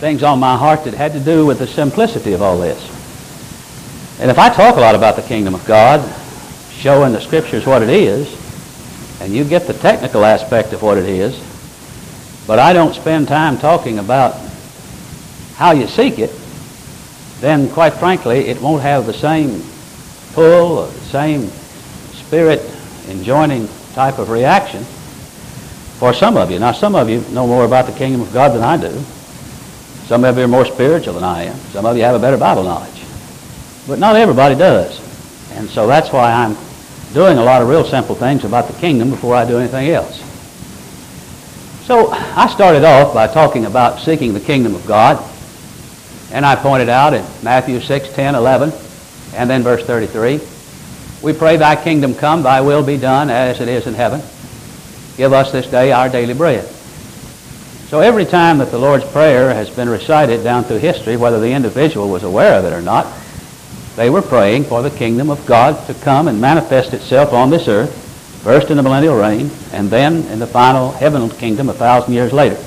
things on my heart that had to do with the simplicity of all this. And if I talk a lot about the kingdom of God, showing the Scriptures what it is, and you get the technical aspect of what it is, but I don't spend time talking about how you seek it, then quite frankly it won't have the same pull or the same spirit enjoining type of reaction for some of you. Now some of you know more about the kingdom of God than I do. Some of you are more spiritual than I am. Some of you have a better Bible knowledge. But not everybody does. And so that's why I'm doing a lot of real simple things about the kingdom before I do anything else. So I started off by talking about seeking the kingdom of God. And I pointed out in Matthew 6, 10, 11, and then verse 33, we pray, thy kingdom come, thy will be done as it is in heaven. Give us this day our daily bread. So every time that the Lord's Prayer has been recited down through history, whether the individual was aware of it or not, they were praying for the kingdom of God to come and manifest itself on this earth, first in the millennial reign, and then in the final heavenly kingdom 1,000 years later.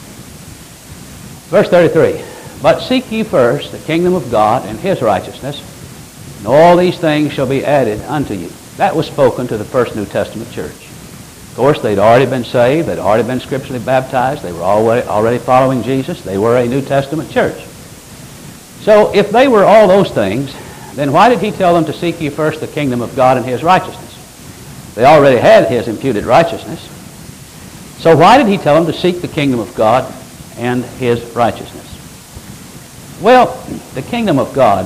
Verse 33, but seek ye first the kingdom of God and his righteousness, and all these things shall be added unto you. That was spoken to the first New Testament church. Of course, they'd already been saved. They'd already been scripturally baptized. They were already following Jesus. They were a New Testament church. So if they were all those things, then why did he tell them to seek ye first the kingdom of God and his righteousness? They already had his imputed righteousness. So why did he tell them to seek the kingdom of God and his righteousness? Well, the kingdom of God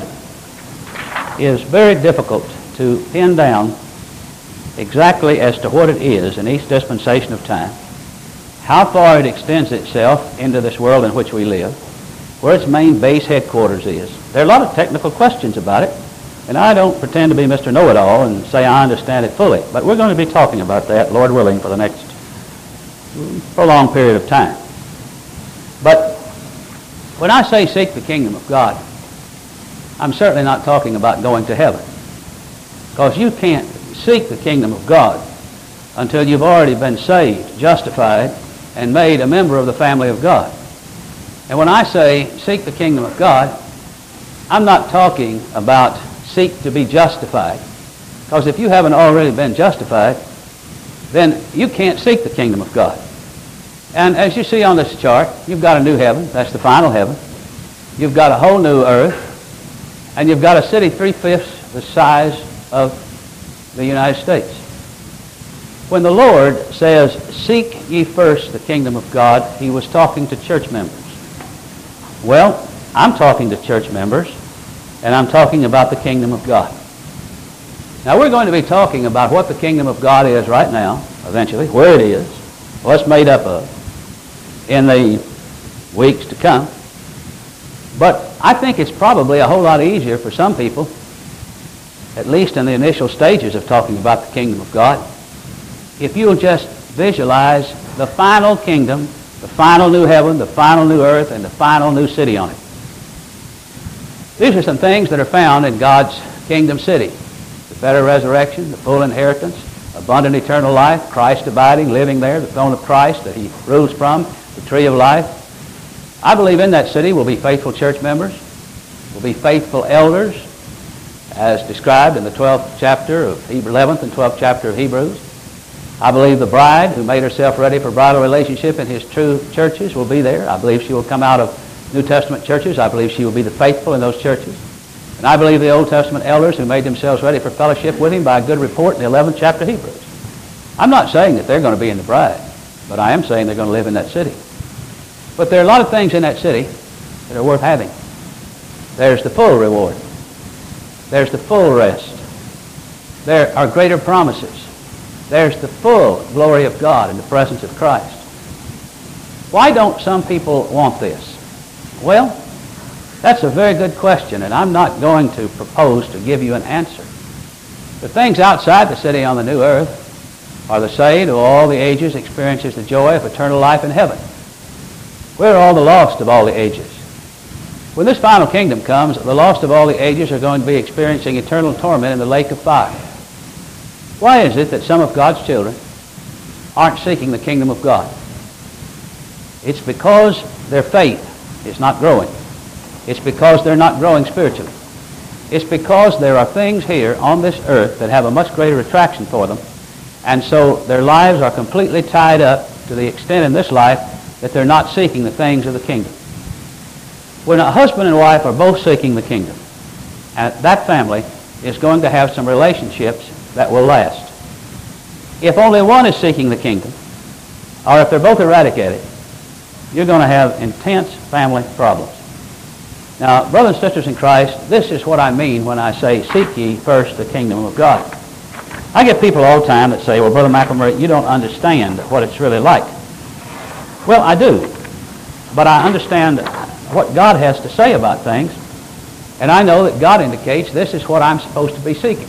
is very difficult to pin down exactly as to what it is in each dispensation of time, how far it extends itself into this world in which we live, where its main base headquarters is. There are a lot of technical questions about it, and I don't pretend to be Mr. Know-It-All and say I understand it fully, but we're going to be talking about that, Lord willing, for the next prolonged period of time. But when I say seek the kingdom of God, I'm certainly not talking about going to heaven, because you can't seek the kingdom of God until you've already been saved, justified, and made a member of the family of God. And when I say seek the kingdom of God, I'm not talking about seek to be justified, because if you haven't already been justified, then you can't seek the kingdom of God. And as you see on this chart, you've got a new heaven. That's the final heaven. You've got a whole new earth. And you've got a city 3/5 the size of the United States. When the Lord says, seek ye first the kingdom of God, he was talking to church members. Well, I'm talking to church members, and I'm talking about the kingdom of God. Now, we're going to be talking about what the kingdom of God is right now, eventually, where it is, what it's made up of, in the weeks to come. But I think it's probably a whole lot easier for some people, at least in the initial stages of talking about the kingdom of God, if you'll just visualize the final kingdom, the final new heaven, the final new earth, and the final new city on it. These are some things that are found in God's kingdom city. The better resurrection, the full inheritance, abundant eternal life, Christ abiding, living there, the throne of Christ that he rules from, the tree of life. I believe in that city will be faithful church members, will be faithful elders, as described in the 12th chapter of 11th and 12th chapter of Hebrews. I believe the bride who made herself ready for bridal relationship in his true churches will be there. I believe she will come out of New Testament churches. I believe she will be the faithful in those churches. And I believe the Old Testament elders who made themselves ready for fellowship with him by a good report in the 11th chapter of Hebrews. I'm not saying that they're going to be in the bride, but I am saying they're going to live in that city. But there are a lot of things in that city that are worth having. There's the full reward. There's the full rest. There are greater promises. There's the full glory of God in the presence of Christ. Why don't some people want this? Well, that's a very good question, and I'm not going to propose to give you an answer. The things outside the city on the new earth are the saved of all the ages experiences the joy of eternal life in heaven. We're all the lost of all the ages. When this final kingdom comes, the lost of all the ages are going to be experiencing eternal torment in the lake of fire. Why is it that some of God's children aren't seeking the kingdom of God? It's because their faith is not growing. It's because they're not growing spiritually. It's because there are things here on this earth that have a much greater attraction for them, and so their lives are completely tied up to the extent in this life that they're not seeking the things of the kingdom. When a husband and wife are both seeking the kingdom, and that family is going to have some relationships that will last. If only one is seeking the kingdom, or if they're both erratic at it, you're going to have intense family problems. Now, brothers and sisters in Christ, this is what I mean when I say, seek ye first the kingdom of God. I get people all the time that say, well, Brother McElmurray, you don't understand what it's really like. Well, I do, but I understand what God has to say about things, and I know that God indicates this is what I'm supposed to be seeking.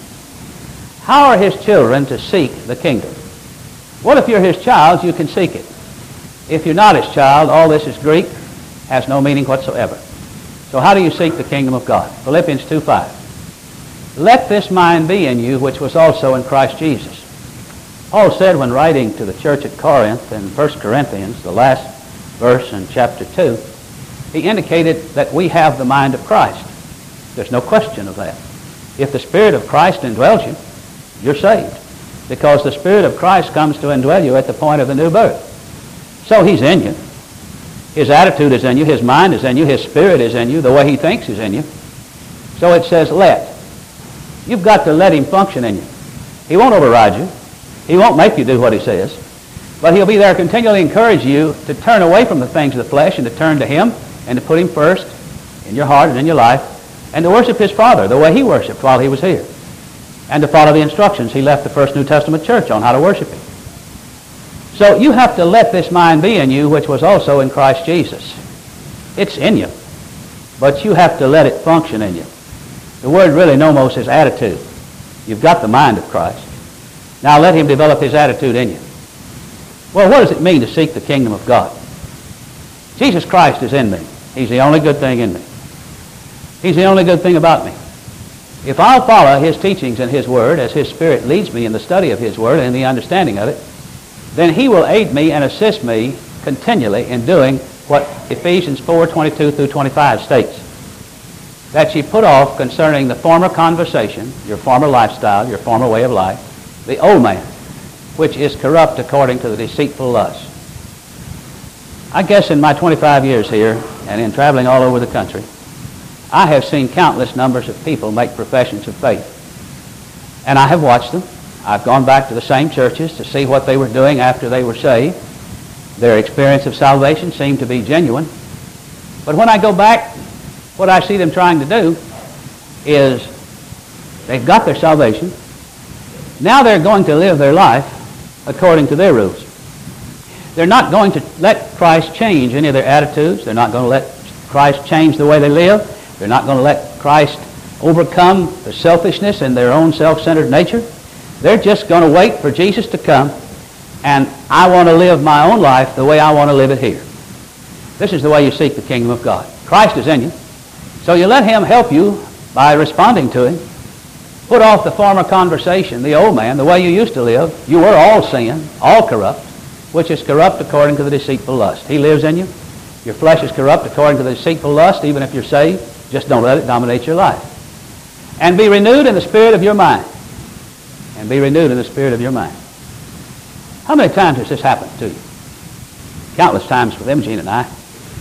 How are his children to seek the kingdom? Well, if you're his child, you can seek it. If you're not his child, all this is Greek, has no meaning whatsoever. So how do you seek the kingdom of God? Philippians 2:5. Let this mind be in you, which was also in Christ Jesus. Paul said when writing to the church at Corinth in 1 Corinthians, the last verse in chapter 2, he indicated that we have the mind of Christ. There's no question of that. If the Spirit of Christ indwells you, you're saved, because the Spirit of Christ comes to indwell you at the point of the new birth. So he's in you. His attitude is in you. His mind is in you. His spirit is in you. The way he thinks is in you. So it says let. You've got to let him function in you. He won't override you. He won't make you do what he says. But he'll be there to continually encourage you to turn away from the things of the flesh and to turn to him and to put him first in your heart and in your life and to worship his Father the way he worshiped while he was here and to follow the instructions he left the First New Testament church on how to worship him. So you have to let this mind be in you, which was also in Christ Jesus. It's in you, but you have to let it function in you. The word really nomos is attitude. You've got the mind of Christ. Now let him develop his attitude in you. Well, what does it mean to seek the kingdom of God? Jesus Christ is in me. He's the only good thing in me. He's the only good thing about me. If I'll follow his teachings and his word as his Spirit leads me in the study of his word and the understanding of it, then he will aid me and assist me continually in doing what Ephesians 4:22 through 25 states. That ye put off concerning the former conversation, your former lifestyle, your former way of life, the old man, which is corrupt according to the deceitful lust. I guess in my 25 years here and in traveling all over the country, I have seen countless numbers of people make professions of faith. And I have watched them. I've gone back to the same churches to see what they were doing after they were saved. Their experience of salvation seemed to be genuine. But when I go back, what I see them trying to do is they've got their salvation. Now they're going to live their life according to their rules. They're not going to let Christ change any of their attitudes. They're not going to let Christ change the way they live. They're not going to let Christ overcome the selfishness in their own self-centered nature. They're just going to wait for Jesus to come, and I want to live my own life the way I want to live it here. This is the way you seek the kingdom of God. Christ is in you, so you let him help you by responding to him. Put off the former conversation, the old man, the way you used to live. You were all sin, all corrupt, which is corrupt according to the deceitful lust. He lives in you. Your flesh is corrupt according to the deceitful lust, even if you're saved. Just don't let it dominate your life. And be renewed in the spirit of your mind. And be renewed in the spirit of your mind. How many times has this happened to you? Countless times with Imogene and I.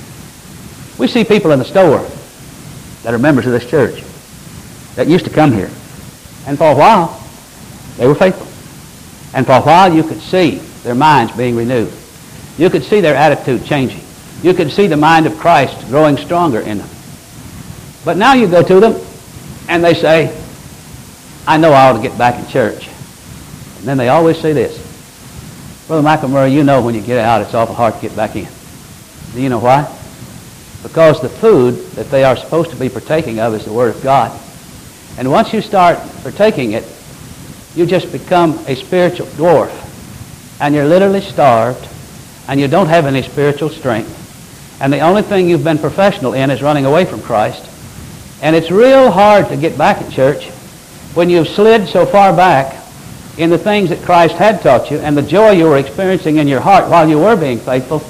We see people in the store that are members of this church that used to come here. And for a while, they were faithful. And for a while, you could see their minds being renewed. You could see their attitude changing. You could see the mind of Christ growing stronger in them. But now you go to them, and they say, I know I ought to get back in church. And then they always say this, Brother McElmurray, you know when you get out, it's awful hard to get back in. Do you know why? Because the food that they are supposed to be partaking of is the Word of God. And once you start partaking it, you just become a spiritual dwarf. And you're literally starved, and you don't have any spiritual strength. And the only thing you've been professional in is running away from Christ. And it's real hard to get back in church when you've slid so far back in the things that Christ had taught you and the joy you were experiencing in your heart while you were being faithful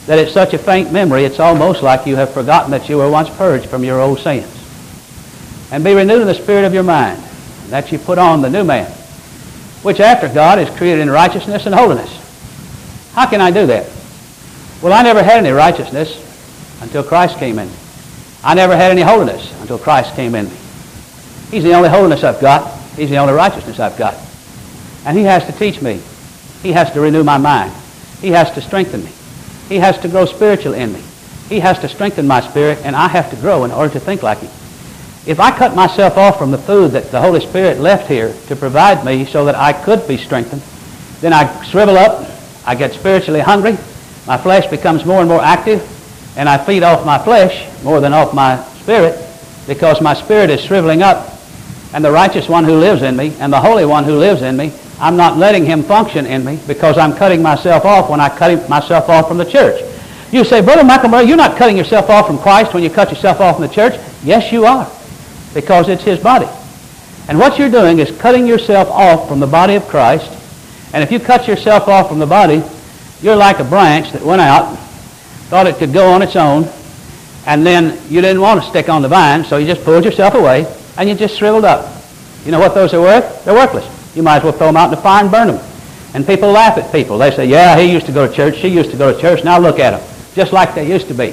that it's such a faint memory, it's almost like you have forgotten that you were once purged from your old sins. And be renewed in the spirit of your mind, that you put on the new man, which after God is created in righteousness and holiness. How can I do that? Well, I never had any righteousness until Christ came in me. I never had any holiness until Christ came in me. He's the only holiness I've got. He's the only righteousness I've got. And He has to teach me. He has to renew my mind. He has to strengthen me. He has to grow spiritual in me. He has to strengthen my spirit, and I have to grow in order to think like Him. If I cut myself off from the food that the Holy Spirit left here to provide me so that I could be strengthened, then I shrivel up, I get spiritually hungry, my flesh becomes more and more active, and I feed off my flesh more than off my spirit, because my spirit is shriveling up, and the righteous one who lives in me and the Holy One who lives in me, I'm not letting Him function in me because I'm cutting myself off when I cut myself off from the church. You say, Brother Michael Murray, you're not cutting yourself off from Christ when you cut yourself off from the church. Yes, you are, because it's His body. And what you're doing is cutting yourself off from the body of Christ. And if you cut yourself off from the body, you're like a branch that went out, thought it could go on its own, and then you didn't want to stick on the vine, so you just pulled yourself away, and you just shriveled up. You know what those are worth? They're worthless. You might as well throw them out in the fire and burn them. And people laugh at people. They say, yeah, he used to go to church, she used to go to church, now look at them, just like they used to be.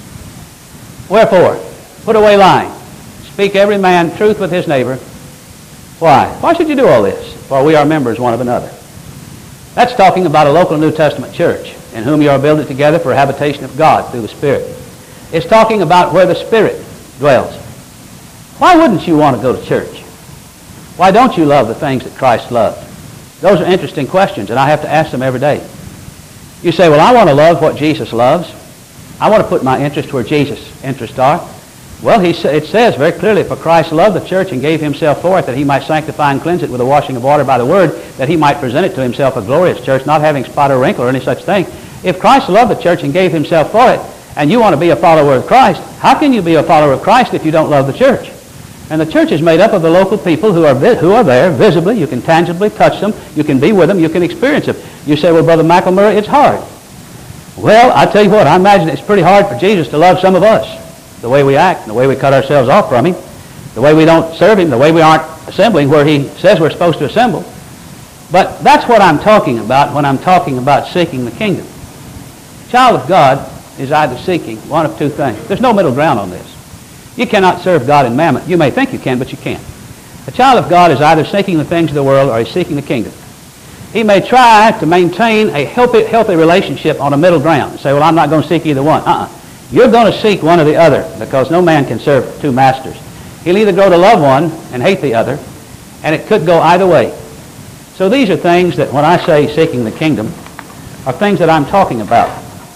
Wherefore, put away lying. Speak every man truth with his neighbor. Why? Why should you do all this? For we are members one of another. That's talking about a local New Testament church, in whom you are builded together for a habitation of God through the Spirit. It's talking about where the Spirit dwells. Why wouldn't you want to go to church? Why don't you love the things that Christ loved? Those are interesting questions, and I have to ask them every day. You say, well, I want to love what Jesus loves. I want to put my interest where Jesus' interests are. Well, it says very clearly, for Christ loved the church and gave Himself for it, that He might sanctify and cleanse it with the washing of water by the Word, that He might present it to Himself a glorious church, not having spot or wrinkle or any such thing. If Christ loved the church and gave Himself for it, and you want to be a follower of Christ, how can you be a follower of Christ if you don't love the church? And the church is made up of the local people who are there visibly. You can tangibly touch them. You can be with them. You can experience them. You say, well, Brother Michael Murray, it's hard. Well, I tell you what, I imagine it's pretty hard for Jesus to love some of us. The way we act, the way we cut ourselves off from Him, the way we don't serve Him, the way we aren't assembling where He says we're supposed to assemble. But that's what I'm talking about when I'm talking about seeking the kingdom. A child of God is either seeking one of two things. There's no middle ground on this. You cannot serve God in mammon. You may think you can, but you can't. A child of God is either seeking the things of the world or he's seeking the kingdom. He may try to maintain a healthy relationship on a middle ground and say, well, I'm not going to seek either one. You're going to seek one or the other, because no man can serve two masters. He'll either grow to love one and hate the other, and it could go either way. So these are things that when I say seeking the kingdom are things that I'm talking about.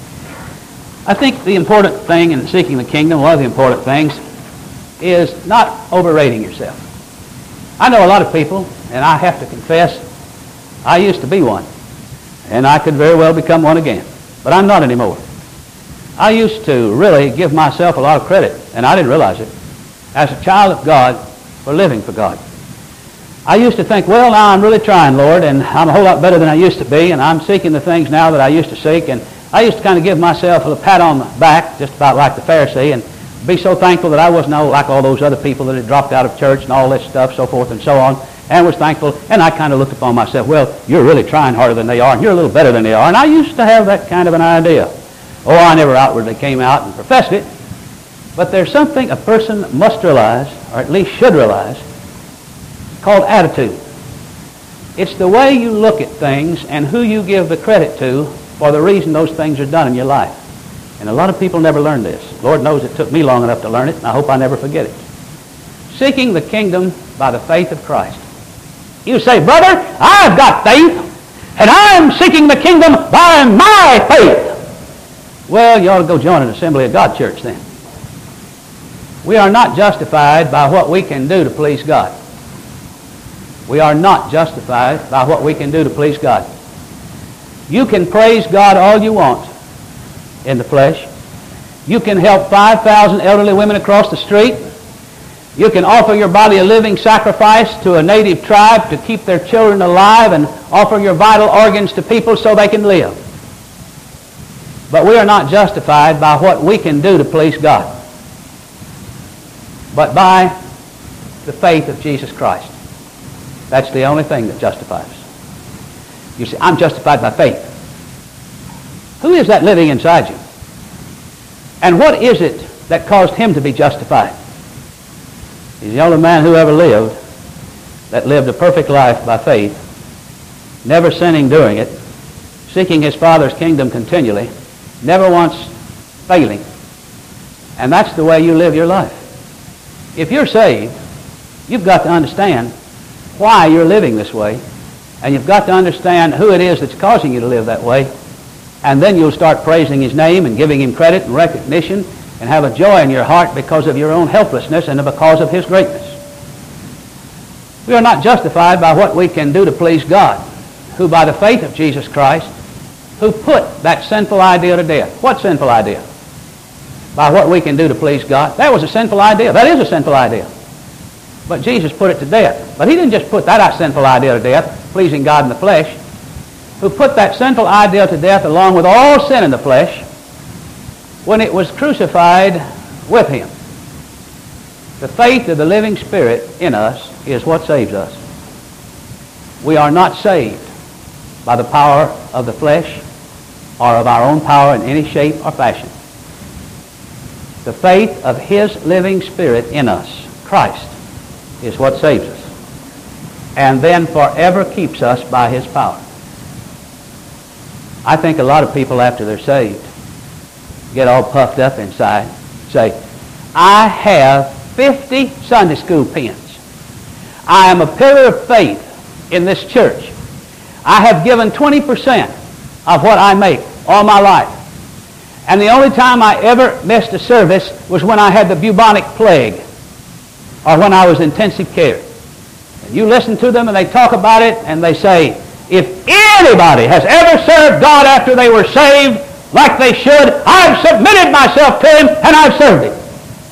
I think the important thing in seeking the kingdom, one of the important things, is not overrating yourself. I know a lot of people, and I have to confess, I used to be one, and I could very well become one again, but I'm not anymore. I used to really give myself a lot of credit, and I didn't realize it, as a child of God for living for God. I used to think, well, now I'm really trying, Lord, and I'm a whole lot better than I used to be, and I'm seeking the things now that I used to seek, and I used to kind of give myself a pat on the back, just about like the Pharisee, and be so thankful that I wasn't like all those other people that had dropped out of church and all this stuff, so forth and so on, and was thankful. And I kind of looked upon myself, well, you're really trying harder than they are, and you're a little better than they are. And I used to have that kind of an idea. Oh, I never outwardly came out and professed it. But there's something a person must realize, or at least should realize, called attitude. It's the way you look at things and who you give the credit to for the reason those things are done in your life. And a lot of people never learn this. Lord knows it took me long enough to learn it, and I hope I never forget it. Seeking the kingdom by the faith of Christ. You say, brother, I've got faith, and I'm seeking the kingdom by my faith. Well, you ought to go join an Assembly of God church then. We are not justified by what we can do to please God. We are not justified by what we can do to please God. You can praise God all you want in the flesh. You can help 5,000 elderly women across the street. You can offer your body a living sacrifice to a native tribe to keep their children alive and offer your vital organs to people so they can live. But we are not justified by what we can do to please God, but by the faith of Jesus Christ. That's the only thing that justifies us. You say, I'm justified by faith. Who is that living inside you? And what is it that caused him to be justified? He's the only man who ever lived that lived a perfect life by faith, never sinning during it, seeking his Father's kingdom continually, never once failing. And that's the way you live your life. If you're saved, you've got to understand why you're living this way, and you've got to understand who it is that's causing you to live that way, and then you'll start praising his name and giving him credit and recognition and have a joy in your heart because of your own helplessness and because of his greatness. We are not justified by what we can do to please God, who by the faith of Jesus Christ, who put that sinful idea to death. What sinful idea? By what we can do to please God. That was a sinful idea. That is a sinful idea. But Jesus put it to death. But he didn't just put that sinful idea to death, pleasing God in the flesh, who put that sinful idea to death along with all sin in the flesh when it was crucified with him. The faith of the living Spirit in us is what saves us. We are not saved by the power of the flesh or of our own power in any shape or fashion. The faith of his living Spirit in us, Christ, is what saves us, and then forever keeps us by his power. I think a lot of people after they're saved get all puffed up inside, say, I have 50 Sunday school pens. I am a pillar of faith in this church. I have given 20% of what I make all my life. And the only time I ever missed a service was when I had the bubonic plague or when I was in intensive care. And you listen to them and they talk about it and they say, if anybody has ever served God after they were saved like they should, I've submitted myself to him and I've served him.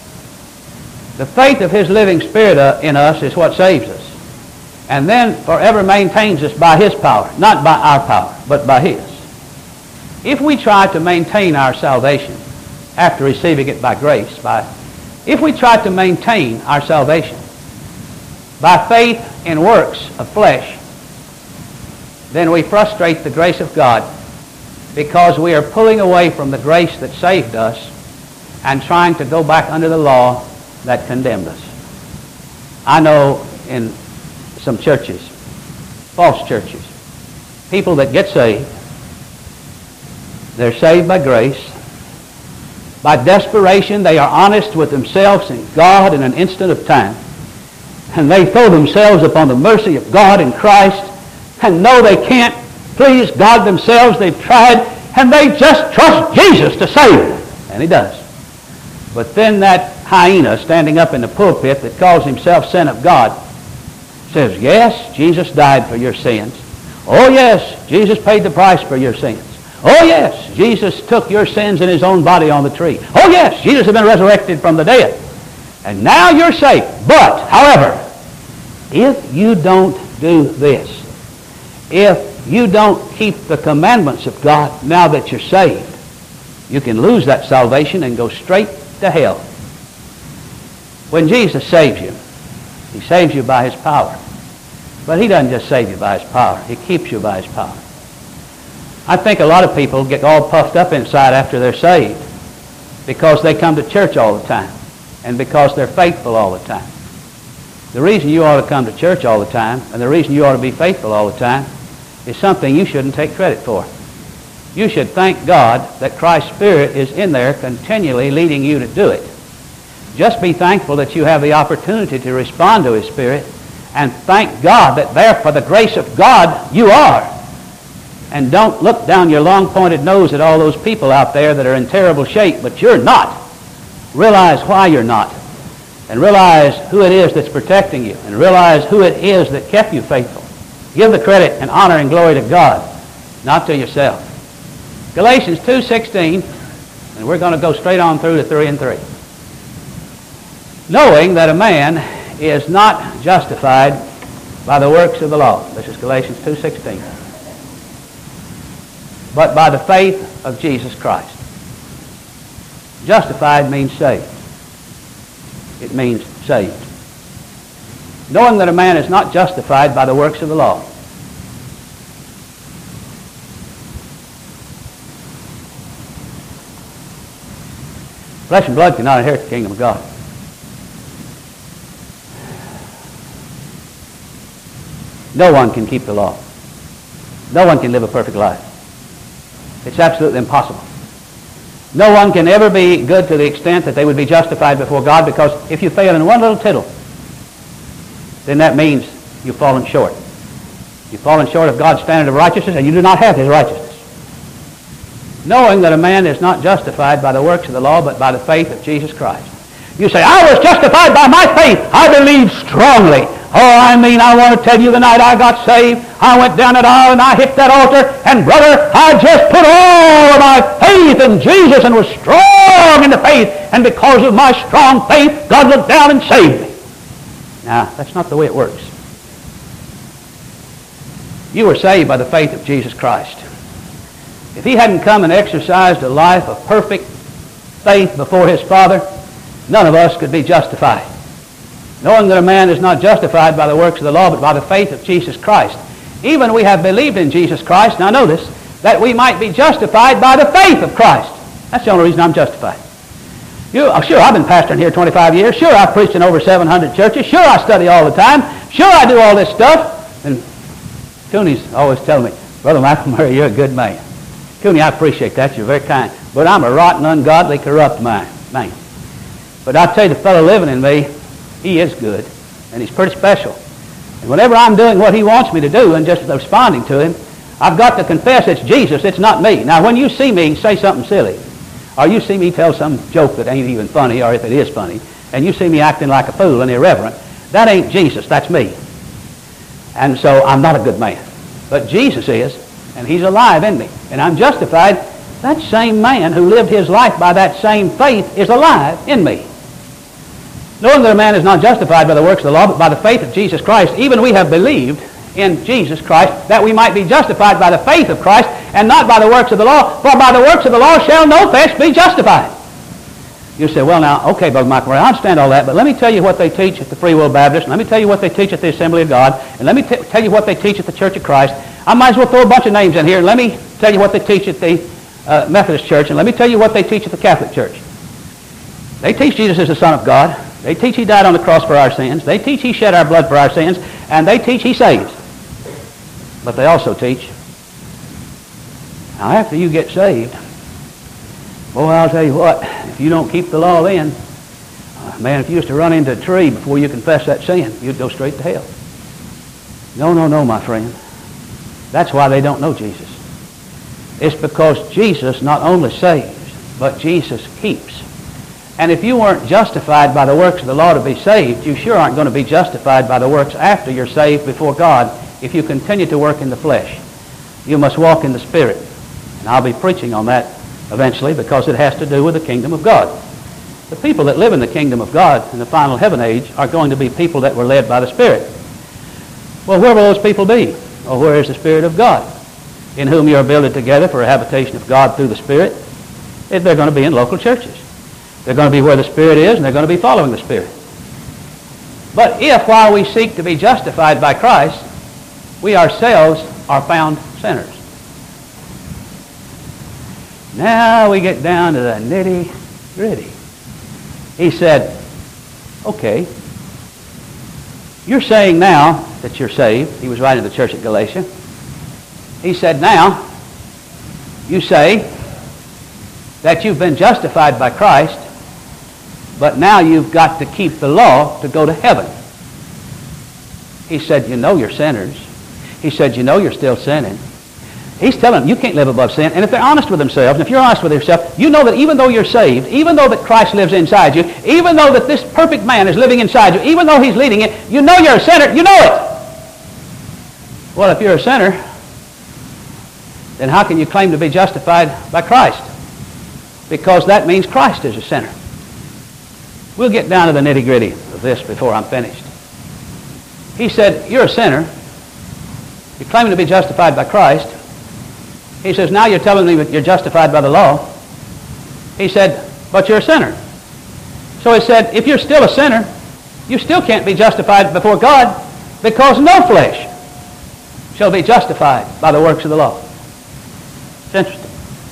The faith of his living Spirit in us is what saves us, and then forever maintains us by his power, not by our power, but by his. If we try to maintain our salvation after receiving it by grace, if we try to maintain our salvation by faith in works of flesh, then we frustrate the grace of God because we are pulling away from the grace that saved us and trying to go back under the law that condemned us. I know in some churches, false churches, people that get saved, they're saved by grace. By desperation, they are honest with themselves and God in an instant of time. And they throw themselves upon the mercy of God in Christ and know they can't please God themselves. They've tried, and they just trust Jesus to save them. And he does. But then that hyena standing up in the pulpit that calls himself Son of God says, yes, Jesus died for your sins. Oh, yes, Jesus paid the price for your sins. Oh, yes, Jesus took your sins in his own body on the tree. Oh, yes, Jesus has been resurrected from the dead. And now you're saved. But, however, if you don't do this, if you don't keep the commandments of God now that you're saved, you can lose that salvation and go straight to hell. When Jesus saves you, he saves you by his power. But he doesn't just save you by his power. He keeps you by his power. I think a lot of people get all puffed up inside after they're saved because they come to church all the time and because they're faithful all the time. The reason you ought to come to church all the time and the reason you ought to be faithful all the time is something you shouldn't take credit for. You should thank God that Christ's Spirit is in there continually leading you to do it. Just be thankful that you have the opportunity to respond to his Spirit, and thank God that there, for the grace of God, you are. And don't look down your long-pointed nose at all those people out there that are in terrible shape, but you're not. Realize why you're not. And realize who it is that's protecting you. And realize who it is that kept you faithful. Give the credit and honor and glory to God, not to yourself. Galatians 2:16, and we're going to go straight on through to 3 and 3. Knowing that a man is not justified by the works of the law. This is Galatians 2:16. but by the faith of Jesus Christ. Justified means saved. It means saved. Knowing that a man is not justified by the works of the law. Flesh and blood cannot inherit the kingdom of God. No one can keep the law. No one can live a perfect life. It's absolutely impossible. No one can ever be good to the extent that they would be justified before God, because if you fail in one little tittle, then that means you've fallen short. You've fallen short of God's standard of righteousness, and you do not have His righteousness. Knowing that a man is not justified by the works of the law, but by the faith of Jesus Christ. You say, I was justified by my faith. I believe strongly. I want to tell you the night I got saved, I went down that aisle and I hit that altar, and brother, I just put all of my faith in Jesus and was strong in the faith, and because of my strong faith, God looked down and saved me. Now, that's not the way it works. You were saved by the faith of Jesus Christ. If He hadn't come and exercised a life of perfect faith before His Father, none of us could be justified. Knowing that a man is not justified by the works of the law, but by the faith of Jesus Christ. Even we have believed in Jesus Christ, now notice, that we might be justified by the faith of Christ. That's the only reason I'm justified. Sure, I've been pastoring here 25 years. Sure, I've preached in over 700 churches. Sure, I study all the time. Sure, I do all this stuff. And Cooney's always telling me, Brother McElmurray, you're a good man. Cooney, I appreciate that. You're very kind. But I'm a rotten, ungodly, corrupt man. But I tell you, the fellow living in me, he is good, and he's pretty special. And whenever I'm doing what he wants me to do and just responding to him, I've got to confess it's Jesus, it's not me. Now, when you see me say something silly, or you see me tell some joke that ain't even funny, or if it is funny, and you see me acting like a fool and irreverent, that ain't Jesus, that's me. And so I'm not a good man. But Jesus is, and He's alive in me. And I'm justified. That same man who lived his life by that same faith is alive in me. Knowing that a man is not justified by the works of the law, but by the faith of Jesus Christ, even we have believed in Jesus Christ, that we might be justified by the faith of Christ, and not by the works of the law, for by the works of the law shall no flesh be justified. You say, well now, okay, Brother Michael, I understand all that, but let me tell you what they teach at the Free Will Baptist, and let me tell you what they teach at the Assembly of God, and let me tell you what they teach at the Church of Christ. I might as well throw a bunch of names in here, and let me tell you what they teach at the Methodist Church, and let me tell you what they teach at the Catholic Church. They teach Jesus is the Son of God. They teach He died on the cross for our sins. They teach He shed our blood for our sins. And they teach He saves. But they also teach, now after you get saved, boy, I'll tell you what, if you don't keep the law then, man, if you used to run into a tree before you confess that sin, you'd go straight to hell. No, my friend. That's why they don't know Jesus. It's because Jesus not only saves, but Jesus keeps. And if you weren't justified by the works of the law to be saved, you sure aren't going to be justified by the works after you're saved before God if you continue to work in the flesh. You must walk in the Spirit. And I'll be preaching on that eventually because it has to do with the kingdom of God. The people that live in the kingdom of God in the final heaven age are going to be people that were led by the Spirit. Well, where will those people be? Or where is the Spirit of God? In whom you are builded together for a habitation of God through the Spirit. They're going to be in local churches. They're going to be where the Spirit is, and they're going to be following the Spirit. But if, while we seek to be justified by Christ, we ourselves are found sinners. Now we get down to the nitty-gritty. He said, okay, you're saying now that you're saved. He was writing to the church at Galatia. He said, now, you say that you've been justified by Christ, but now you've got to keep the law to go to heaven. He said, you know you're sinners. He said, you know you're still sinning. He's telling them you can't live above sin. And if they're honest with themselves, and if you're honest with yourself, you know that even though you're saved, even though that Christ lives inside you, even though that this perfect man is living inside you, even though He's leading you, you know you're a sinner. You know it. Well, if you're a sinner, then how can you claim to be justified by Christ? Because that means Christ is a sinner. We'll get down to the nitty-gritty of this before I'm finished. He said, you're a sinner. You're claiming to be justified by Christ. He says, now you're telling me that you're justified by the law. He said, but you're a sinner. So he said, if you're still a sinner, you still can't be justified before God, because no flesh shall be justified by the works of the law. It's interesting.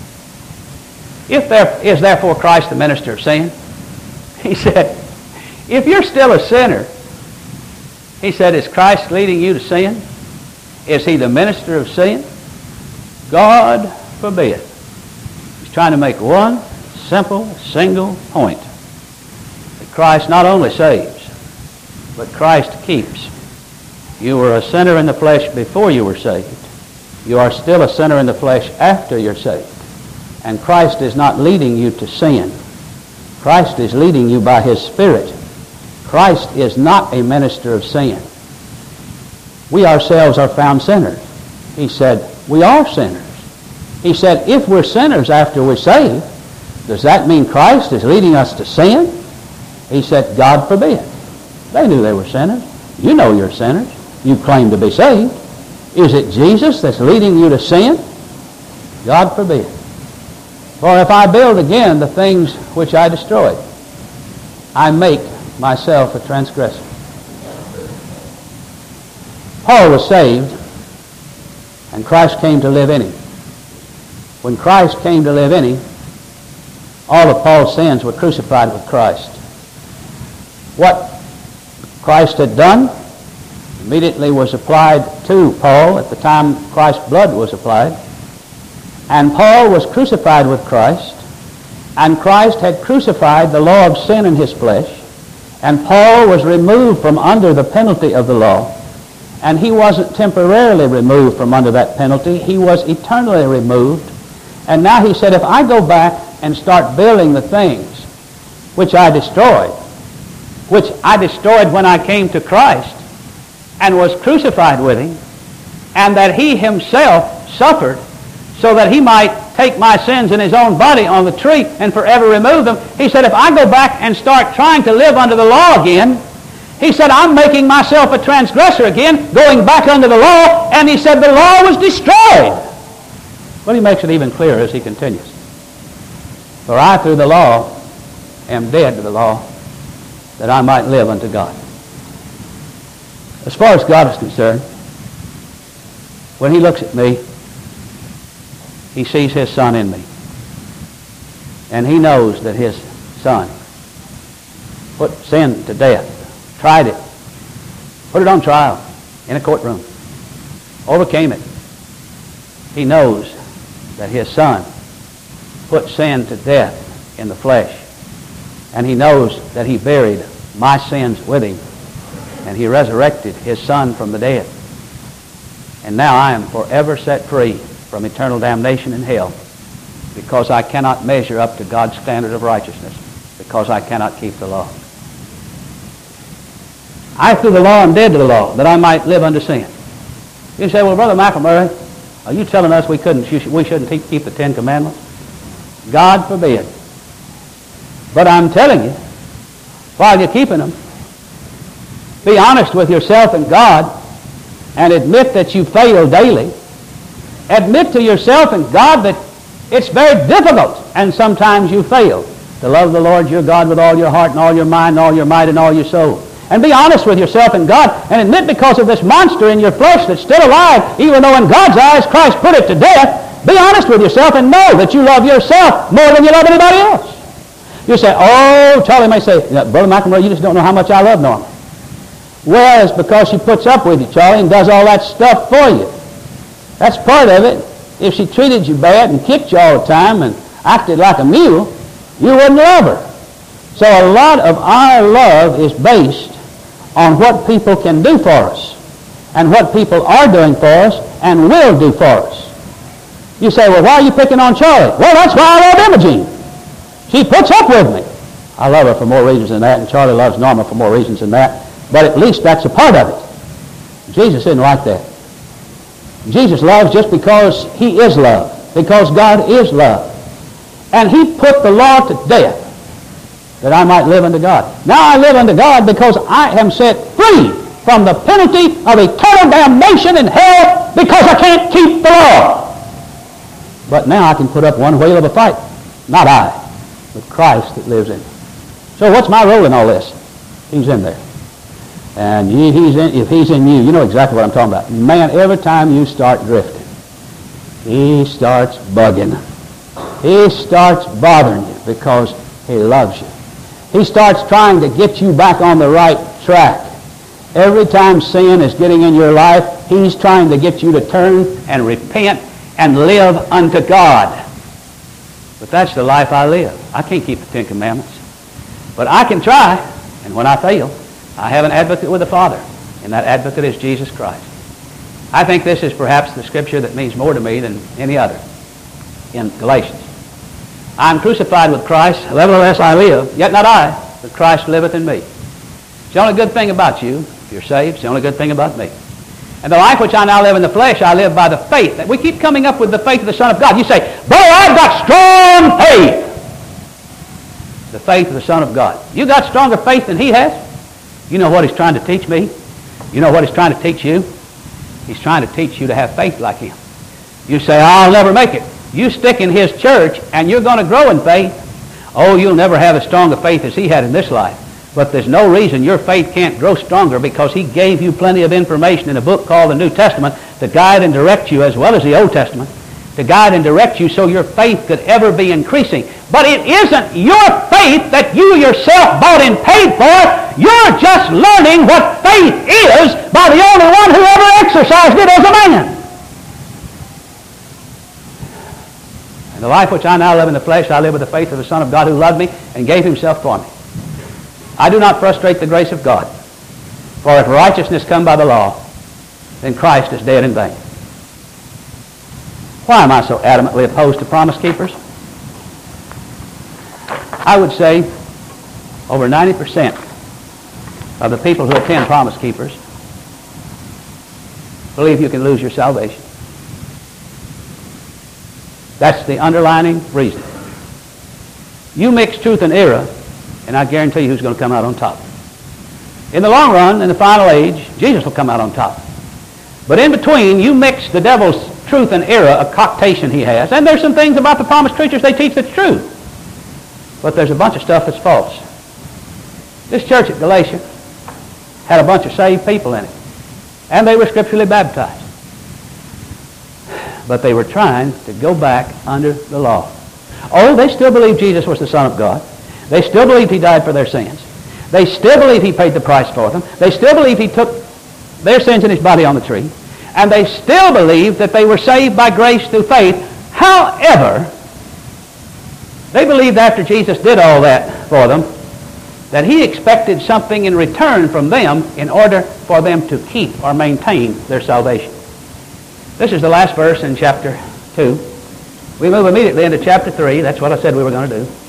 If there is therefore Christ the minister of sin, he said, if you're still a sinner, he said, is Christ leading you to sin? Is he the minister of sin? God forbid. He's trying to make one simple, single point. That Christ not only saves, but Christ keeps. You were a sinner in the flesh before you were saved. You are still a sinner in the flesh after you're saved. And Christ is not leading you to sin. Christ is leading you by his Spirit. Christ is not a minister of sin. We ourselves are found sinners. He said, we are sinners. He said, if we're sinners after we're saved, does that mean Christ is leading us to sin? He said, God forbid. They knew they were sinners. You know you're sinners. You claim to be saved. Is it Jesus that's leading you to sin? God forbid. For if I build again the things which I destroyed, I make myself a transgressor. Paul was saved, and Christ came to live in him. When Christ came to live in him, all of Paul's sins were crucified with Christ. What Christ had done immediately was applied to Paul at the time Christ's blood was applied. And Paul was crucified with Christ, and Christ had crucified the law of sin in his flesh, and Paul was removed from under the penalty of the law. And he wasn't temporarily removed from under that penalty. He was eternally removed. And now he said, if I go back and start building the things which I destroyed when I came to Christ and was crucified with him, and that he himself suffered so that he might take my sins in his own body on the tree and forever remove them. He said, if I go back and start trying to live under the law again, he said, I'm making myself a transgressor again, going back under the law, and he said the law was destroyed. But he makes it even clearer as he continues. For I through the law am dead to the law, that I might live unto God. As far as God is concerned, when he looks at me, he sees his Son in me. And he knows that his Son put sin to death, tried it, put it on trial in a courtroom, overcame it. He knows that his Son put sin to death in the flesh. And he knows that he buried my sins with him. And he resurrected his Son from the dead. And now I am forever set free from eternal damnation in hell, because I cannot measure up to God's standard of righteousness, because I cannot keep the law. I through the law am dead to the law, that I might live unto sin. You say, well, Brother McElmurray, are you telling us we shouldn't keep the Ten Commandments? God forbid. But I'm telling you, while you're keeping them, be honest with yourself and God, and admit that you fail daily. Admit to yourself and God that it's very difficult, and sometimes you fail, to love the Lord your God with all your heart and all your mind and all your might and all your soul. And be honest with yourself and God, and admit because of this monster in your flesh that's still alive, even though in God's eyes Christ put it to death, be honest with yourself and know that you love yourself more than you love anybody else. You say, oh, Charlie may say, Brother McElmurray, you just don't know how much I love Norma. Well, it's because she puts up with you, Charlie, and does all that stuff for you. That's part of it. If she treated you bad and kicked you all the time and acted like a mule, you wouldn't love her. So a lot of our love is based on what people can do for us, and what people are doing for us and will do for us. You say, well, why are you picking on Charlie? Well, that's why I love Imogene. She puts up with me. I love her for more reasons than that, and Charlie loves Norma for more reasons than that, but at least that's a part of it. Jesus isn't like that. Jesus loves just because he is love, because God is love. And he put the law to death that I might live unto God. Now I live unto God because I am set free from the penalty of eternal damnation in hell, because I can't keep the law. But now I can put up one whale of a fight. Not I, but Christ that lives in me. So what's my role in all this? He's in there. And if He's in you, you know exactly what I'm talking about. Man, every time you start drifting, He starts bugging. He starts bothering you because He loves you. He starts trying to get you back on the right track. Every time sin is getting in your life, He's trying to get you to turn and repent and live unto God. But that's the life I live. I can't keep the Ten Commandments. But I can try, and when I fail, I have an advocate with the Father, and that advocate is Jesus Christ. I think this is perhaps the scripture that means more to me than any other in Galatians. I'm crucified with Christ, nevertheless I live, yet not I, but Christ liveth in me. It's the only good thing about you, if you're saved, it's the only good thing about me. And the life which I now live in the flesh, I live by the faith. That we keep coming up with the faith of the Son of God. You say, brother, I've got strong faith. The faith of the Son of God. You got stronger faith than he has? You know what he's trying to teach me? You know what he's trying to teach you? He's trying to teach you to have faith like him. You say, I'll never make it. You stick in his church and you're going to grow in faith. Oh, you'll never have as strong a faith as he had in this life. But there's no reason your faith can't grow stronger because he gave you plenty of information in a book called the New Testament to guide and direct you, as well as the Old Testament, to guide and direct you so your faith could ever be increasing. But it isn't your faith that you yourself bought and paid for. You're just learning what faith is by the only one who ever exercised it as a man. And the life which I now live in the flesh, I live with the faith of the Son of God who loved me and gave himself for me. I do not frustrate the grace of God. For if righteousness come by the law, then Christ is dead in vain. Why am I so adamantly opposed to promise keepers? I would say over 90% of the people who attend Promise Keepers believe you can lose your salvation. That's the underlining reason. You mix truth and error, and I guarantee you who's going to come out on top. In the long run, in the final age, Jesus will come out on top. But in between, you mix the devil's truth and error, a cocktation he has, and there's some things about the promised creatures they teach that's true. But there's a bunch of stuff that's false. This church at Galatia had a bunch of saved people in it, and they were scripturally baptized. But they were trying to go back under the law. Oh, they still believed Jesus was the Son of God. They still believed he died for their sins. They still believed he paid the price for them. They still believed he took their sins in his body on the tree. And they still believed that they were saved by grace through faith. However, they believed after Jesus did all that for them, that he expected something in return from them in order for them to keep or maintain their salvation. This is the last verse in chapter 2. We move immediately into chapter 3. That's what I said we were going to do.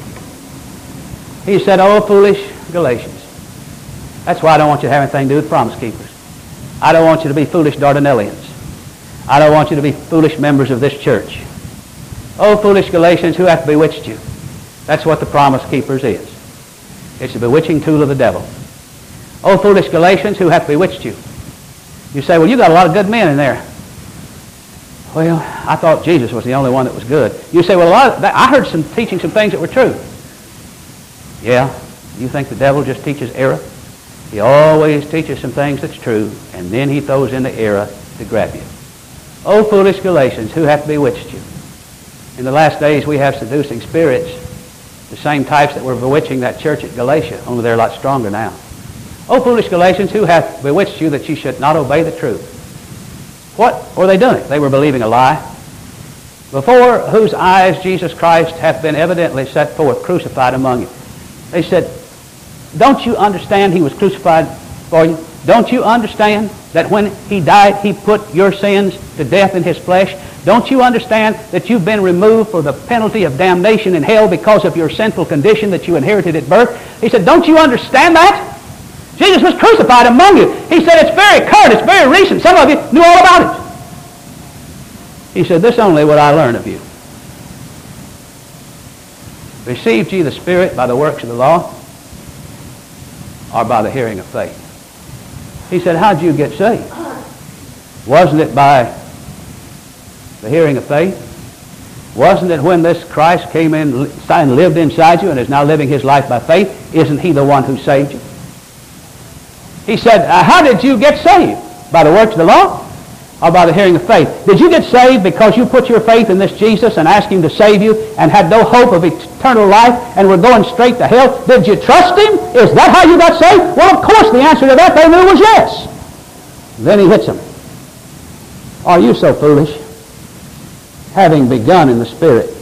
He said, "Oh, foolish Galatians." That's why I don't want you to have anything to do with promise keepers. I don't want you to be foolish Dardanellians. I don't want you to be foolish members of this church. Oh, foolish Galatians, who hath bewitched you? That's what the promise keepers is. It's a bewitching tool of the devil. Oh, foolish Galatians, who hath bewitched you? You say, well, you got a lot of good men in there. Well, I thought Jesus was the only one that was good. You say, well, I heard some teaching some things that were true. Yeah, you think the devil just teaches error? He always teaches some things that's true, and then he throws in the error to grab you. O foolish Galatians, who hath bewitched you? In the last days we have seducing spirits, the same types that were bewitching that church at Galatia, only they're a lot stronger now. O foolish Galatians, who hath bewitched you that you should not obey the truth? What were they doing? They were believing a lie. Before whose eyes Jesus Christ hath been evidently set forth, crucified among you. They said, don't you understand he was crucified for you? Don't you understand that when he died, he put your sins to death in his flesh? Don't you understand that you've been removed for the penalty of damnation in hell because of your sinful condition that you inherited at birth? He said, don't you understand that? Jesus was crucified among you. He said, it's very current, it's very recent. Some of you knew all about it. He said, this only would I learn of you. Received ye the Spirit by the works of the law, or by the hearing of faith? He said, how'd you get saved? Wasn't it by the hearing of faith? Wasn't it when this Christ came in and lived inside you and is now living his life by faith? Isn't he the one who saved you? He said, how did you get saved? By the works of the law or by the hearing of faith? Did you get saved because you put your faith in this Jesus and asked him to save you and had no hope of eternal life and were going straight to hell? Did you trust him? Is that how you got saved? Well, of course the answer to that they knew was yes. Then he hits them. Are you so foolish? Having begun in the Spirit,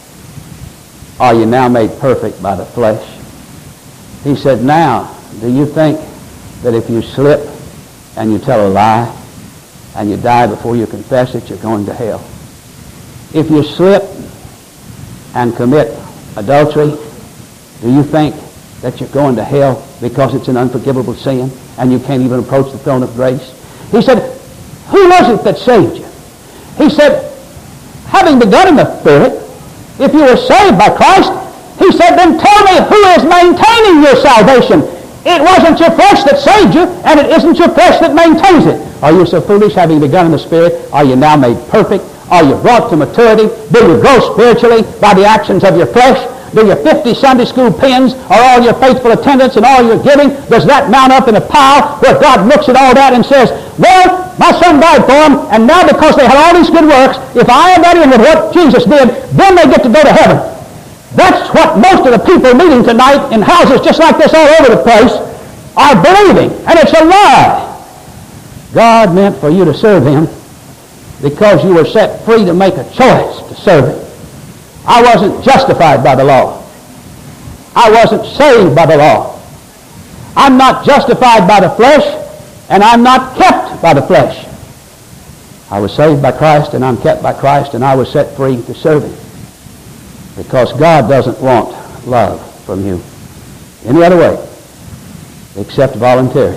are you now made perfect by the flesh? He said, now, do you think that if you slip and you tell a lie and you die before you confess it, you're going to hell? If you slip and commit adultery, do you think that you're going to hell because it's an unforgivable sin and you can't even approach the throne of grace? He said, who was it that saved you? He said, having begun in the Spirit, if you were saved by Christ, he said, then tell me who is maintaining your salvation. It wasn't your flesh that saved you, and it isn't your flesh that maintains it. Are you so foolish? Having begun in the Spirit, are you now made perfect? Are you brought to maturity? Do you grow spiritually by the actions of your flesh? Do your 50 Sunday school pins or all your faithful attendance and all your giving, does that mount up in a pile where God looks at all that and says, well, my son died for them, and now because they had all these good works, if I add that in with what Jesus did, then they get to go to heaven. That's what most of the people meeting tonight in houses just like this all over the place are believing, and it's a lie. God meant for you to serve him because you were set free to make a choice to serve him. I wasn't justified by the law. I wasn't saved by the law. I'm not justified by the flesh, and I'm not kept by the flesh. I was saved by Christ, and I'm kept by Christ, and I was set free to serve him. Because God doesn't want love from you any other way except voluntary.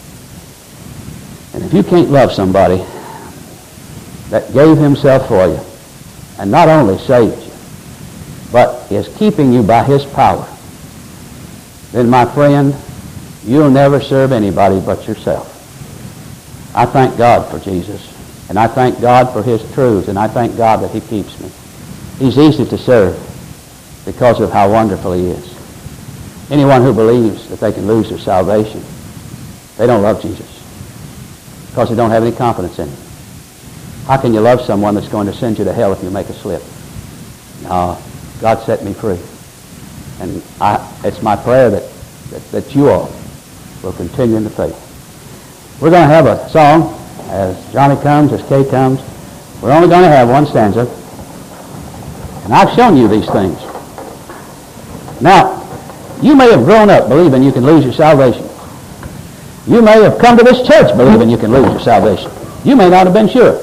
And if you can't love somebody that gave himself for you and not only saved you, but is keeping you by his power, then, my friend, you'll never serve anybody but yourself. I thank God for Jesus, and I thank God for his truths, and I thank God that he keeps me. He's easy to serve because of how wonderful he is. Anyone who believes that they can lose their salvation, they don't love Jesus because they don't have any confidence in him. How can you love someone that's going to send you to hell if you make a slip? No. God set me free. And it's my prayer that you all will continue in the faith. We're going to have a song as Johnny comes, as Kay comes. We're only going to have one stanza. And I've shown you these things. Now, you may have grown up believing you can lose your salvation. You may have come to this church believing you can lose your salvation. You may not have been sure.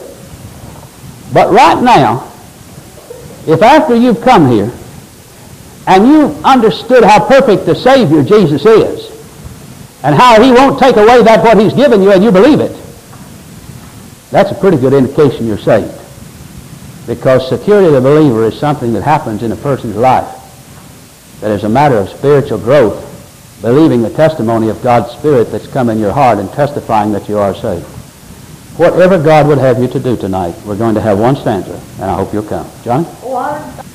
But right now, if after you've come here and you've understood how perfect the Savior Jesus is and how he won't take away that what he's given you and you believe it, that's a pretty good indication you're saved. Because security of the believer is something that happens in a person's life that is a matter of spiritual growth, believing the testimony of God's Spirit that's come in your heart and testifying that you are saved. Whatever God would have you to do tonight, we're going to have one stanza, and I hope you'll come. Johnny?